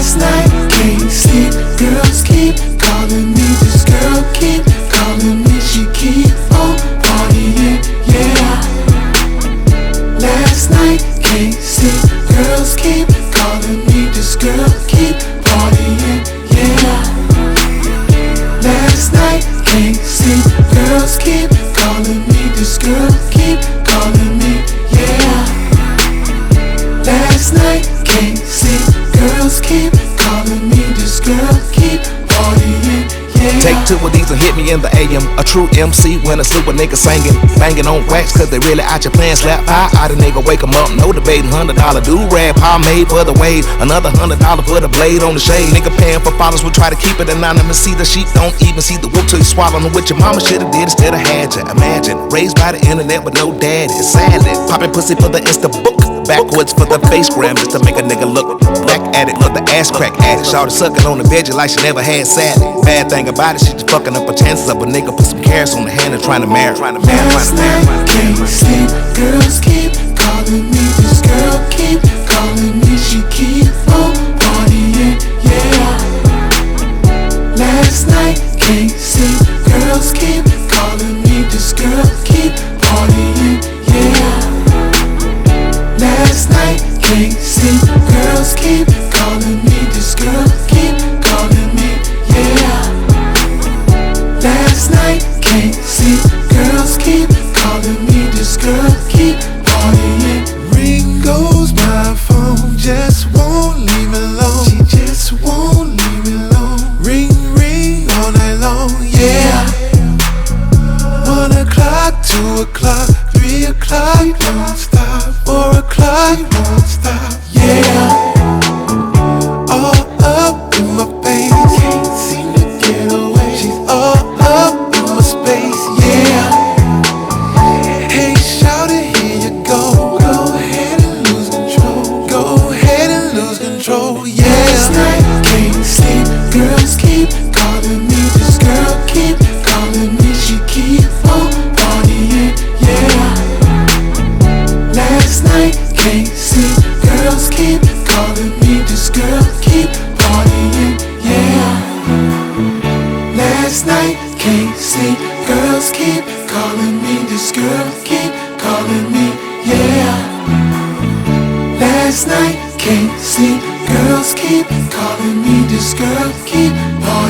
Last night, can't sleep. Girls keep calling me. This girl keep calling me. She keep on partying, yeah. Last night, can't sleep. Girls keep calling me. This girl keep partying, yeah. Last night, can't sleep. Girls keep calling me. This girl keep calling me, yeah. Last night, can't sleep. Girls keep calling me. This girl keep partying, yeah. Take two of these and hit me in the AM. A true MC when a super nigga singing. Banging on wax cause they really out your plan. Slap pie out a nigga, wake 'em up, no debating. $100 do-rag, pomade for the wave. Another $100 for the blade on the shade. Nigga paying for followers, we try to keep it anonymous. See the sheep, don't even see the whoop till you swallow them. What your mama should've did instead of had you. Imagine, raised by the internet with no daddy. Sadly, popping pussy for the Insta book. Backwards for the face gram just to make a nigga look black at it. Look, the ass crack at it. Shawty sucking on the veggie like she never had salad. Bad thing about it, she just fucking up her chances of a nigga put some carrots on the hand and trying to marry. Last night, can't sleep. Girls keep calling me. This girl keep calling me. She keep on partying, yeah. Last night, can't sleep. Girls keep calling me. This girl keep partying, yeah. Last night, can't sleep. Girls keep calling me. This girl keep calling me, yeah. Last night, can't sleep. Girls keep calling me. This girl keep partying. Ring goes my phone, just won't leave me alone. She just won't leave me alone. Ring, ring all night long, yeah. 1 o'clock, 2 o'clock, 3 o'clock, don't stop. 4 o'clock, won't stop, yeah. All up in my face, can't seem to get away. She's all up in my space, yeah. Hey, shout it, here you go. Go ahead and lose control. Go ahead and lose control, yeah. Last night, can't sleep. Girls keep calling me. This girl keep calling me. She keep on partying, yeah. Last night, can't sleep. Girls keep calling me. This girl keep partying, yeah. Last night, can't sleep. Girls keep calling me. This girl keep calling me, yeah. Last night, can't sleep. Girls keep calling me. This girl keep partying.